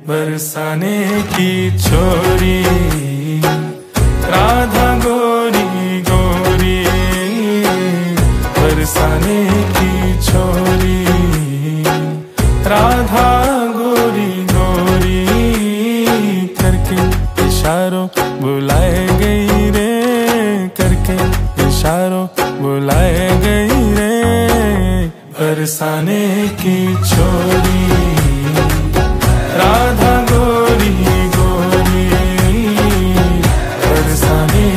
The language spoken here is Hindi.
बरसाने की छोरी, राधा गोरी गोरी, बरसाने की छोरी, राधा गोरी गोरी, करके इशारों बुलाए गई रे, करके इशारों बुलाए गई रे, बरसाने की छोरी, राधा